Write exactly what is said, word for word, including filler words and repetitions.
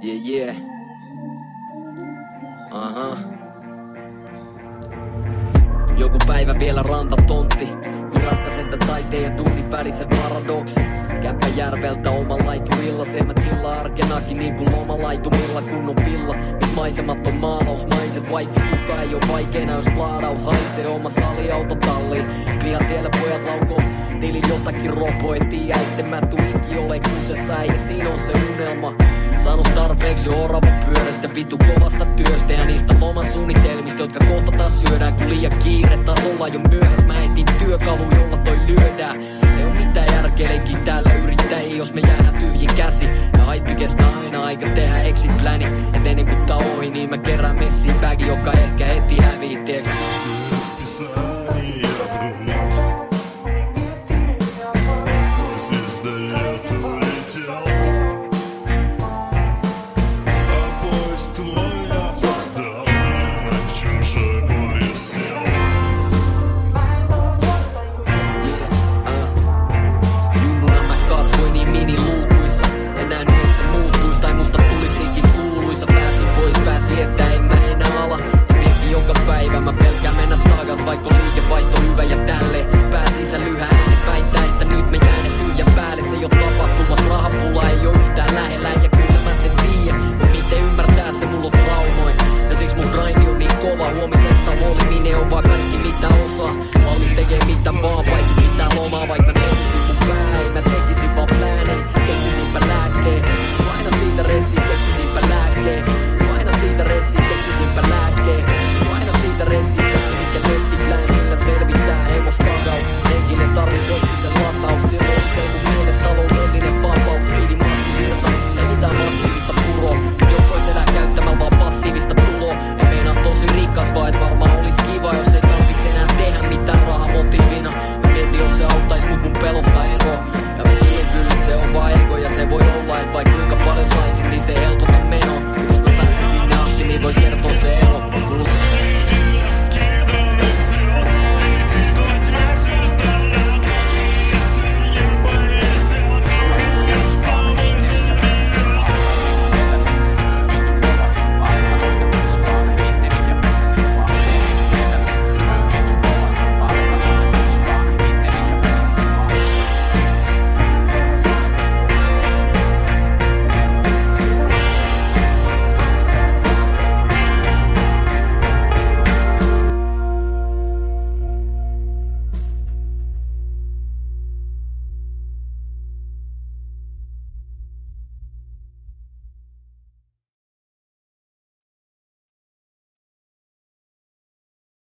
Yeah, yeah. Aha. Joku päivä vielä rantatontti, kun ratkaisen tän taiteen ja tunnin välisen paradoksi. Kämppäjärveltä oman laiturilla, se mä chilla arkenakin niinku lomalaitumilla kun on pilla. Mis maisemat on maalausmaiset, wifi kuka ei oo vaikeena jos plaadaus haisee oma saliautotalliin. Kliantiellä pojat laukoo tilin jotakin ropo, et tiiä etten mä tuu iki ole kusessa ja siinä on se unelma. Saanut tarpeeksi oravan pyörästä, vitu kovasta työstä ja niistä loman suunnitelmista, jotka kohta taas syödään kun liian kiire tasolla jo myöhäs. Mä etin työkalu, jolla toi lyödään. Ei oo mitään järkeleekin täällä yrittäjiä, jos me jäädään tyhjin käsi. Ja haippi kestää aina aika tehdä exit plani. Et ennen kuin tää ohi, niin mä kerään messiin bagi, joka ehkä heti hävii, tieks.